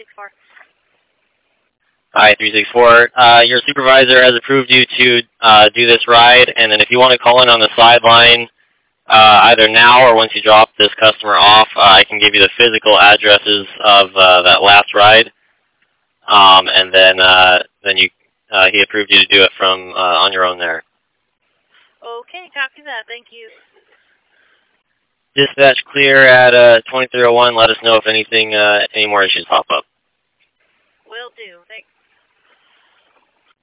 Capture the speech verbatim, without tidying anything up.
four. Hi, three six four. Uh, your supervisor has approved you to uh, do this ride, and then if you want to call in on the sideline, uh, either now or once you drop this customer off, uh, I can give you the physical addresses of uh, that last ride, um, and then uh, then you uh, he approved you to do it from uh, on your own there. Okay, copy that. Thank you. Dispatch clear at uh, twenty-three oh one. Let us know if anything, uh, any more issues pop up. Will do. Thanks.